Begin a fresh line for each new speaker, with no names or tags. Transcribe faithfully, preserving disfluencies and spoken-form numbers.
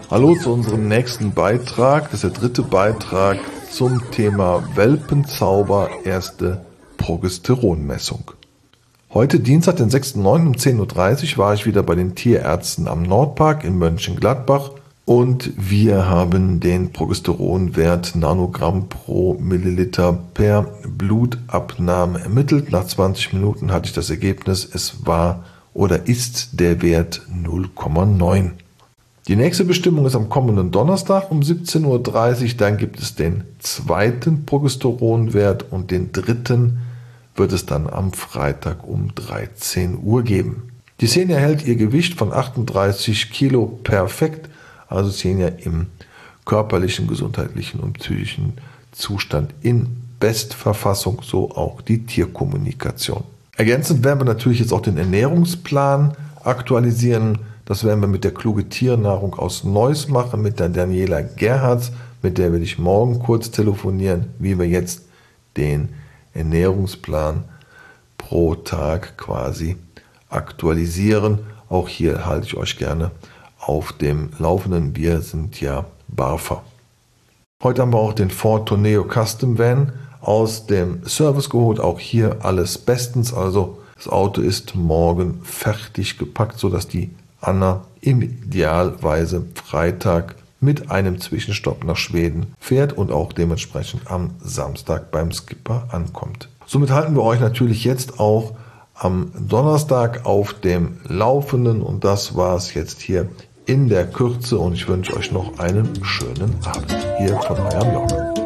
Hallo zu unserem nächsten Beitrag. Das ist der dritte Beitrag zum Thema Welpenzauber, erste Progesteronmessung. Heute Dienstag, den sechsten neunten um zehn Uhr dreißig war ich wieder bei den Tierärzten am Nordpark in Mönchengladbach und wir haben den Progesteronwert Nanogramm pro Milliliter per Blutabnahme ermittelt. Nach zwanzig Minuten hatte ich das Ergebnis, es war oder ist der Wert null Komma neun. Die nächste Bestimmung ist am kommenden Donnerstag um siebzehn Uhr dreißig. Dann gibt es den zweiten Progesteronwert und den dritten wird es dann am Freitag um dreizehn Uhr geben. Die Xenia hält ihr Gewicht von achtunddreißig Kilo perfekt, also Xenia im körperlichen, gesundheitlichen und psychischen Zustand in Bestverfassung, so auch die Tierkommunikation. Ergänzend werden wir natürlich jetzt auch den Ernährungsplan aktualisieren. Das werden wir mit der Kluge Tiernahrung aus Neuss machen, mit der Daniela Gerhards, mit der werde ich morgen kurz telefonieren, wie wir jetzt den Ernährungsplan pro Tag quasi aktualisieren. Auch hier halte ich euch gerne auf dem Laufenden. Wir sind ja Barfer. Heute haben wir auch den Ford Tourneo Custom Van aus dem Service geholt. Auch hier alles bestens. Also das Auto ist morgen fertig gepackt, sodass die Anna im Idealweise Freitag mit einem Zwischenstopp nach Schweden fährt und auch dementsprechend am Samstag beim Skipper ankommt. Somit halten wir euch natürlich jetzt auch am Donnerstag auf dem Laufenden und das war es jetzt hier in der Kürze und ich wünsche euch noch einen schönen Abend hier von eurem Jörg.